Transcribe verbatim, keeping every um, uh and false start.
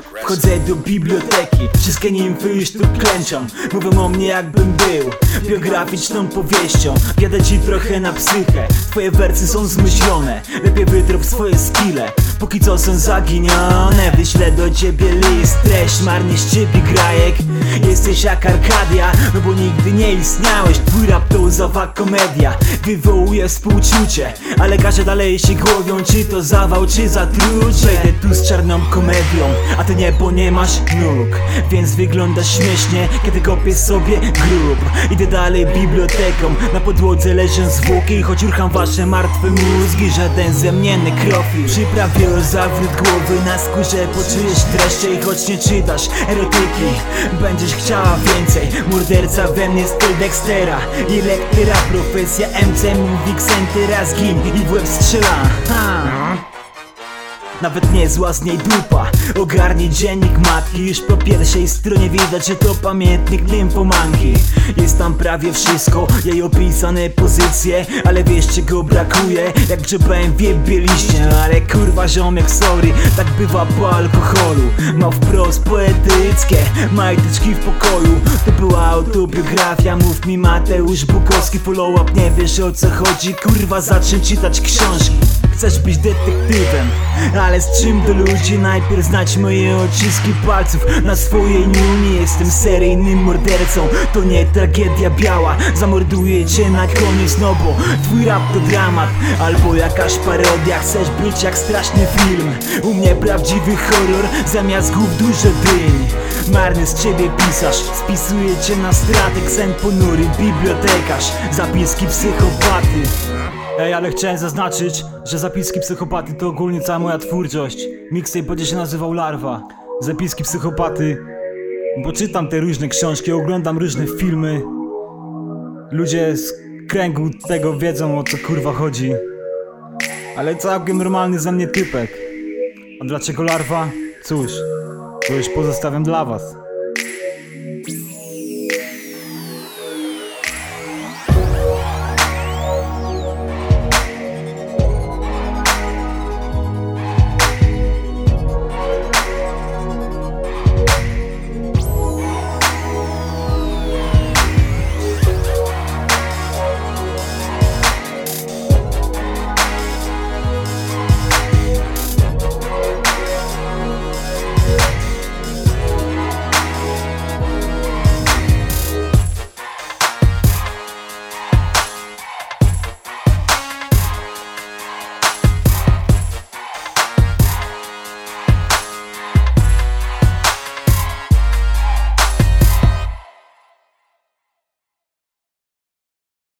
Wchodzę do biblioteki, wszystkie nimfy już tu klęczą. Mówią o mnie jakbym był biograficzną powieścią. Jadę ci trochę na psychę, twoje wersy są zmyślone. Lepiej wytrop swoje skille, póki co są zaginione. Wyślę do ciebie list, treść marnie z ciebie grajek. Jesteś jak Arkadia, no bo nigdy nie istniałeś. Twój rap to łzowa komedia, wywołuje współczucie, ale każdy dalej się głowią, czy to zawał, czy zatrucie. Wejdę tu z czarną komedią, a ty niebo nie masz nóg, więc wyglądasz śmiesznie, kiedy kopię sobie grób. Idę dalej biblioteką, na podłodze leżą zwłoki, choć rucham wasze martwe mózgi, żaden ze mnie nekrofil. Przyprawię o zawrót głowy, na skórze poczujesz dreszcze. I choć nie czytasz erotyki, będziesz chciała więcej. Morderca we mnie styl Dextera i lektyra, profesja M C mówi Xen, teraz gin i w łeb strzela. Ha. Nawet niezła z niej dupa. Ogarnij dziennik matki, już po pierwszej stronie widać, że to pamiętnik nymfomanki. Jest tam prawie wszystko, jej opisane pozycje, ale wiesz czego brakuje, jak grzebałem w jebie liście. Ale kurwa ziomek, sorry, tak bywa po alkoholu. Ma wprost poetyckie majteczki w pokoju. To była autobiografia, mów mi Mateusz Bukowski. Follow up, nie wiesz o co chodzi, kurwa zacznij czytać książki. Chcesz być detektywem, ale z czym do ludzi? Najpierw znać moje odciski palców na swojej niumie. Jestem seryjnym mordercą, to nie tragedia biała. Zamorduję cię na koniec, no bo twój rap to dramat albo jakaś parodia. Chcesz być jak straszny film, u mnie prawdziwy horror, zamiast głów dużo dyń. Marny z ciebie pisarz, spisuję cię na straty. Ksen ponury, bibliotekarz, zapiski psychopaty. Ej, ale chciałem zaznaczyć, że zapiski psychopaty to ogólnie cała moja twórczość. Mixtape będzie się nazywał Larwa. Zapiski psychopaty, bo czytam te różne książki, oglądam różne filmy. Ludzie z kręgu tego wiedzą, o co kurwa chodzi. Ale całkiem normalny za mnie typek. A dlaczego Larwa? Cóż, to już pozostawiam dla was.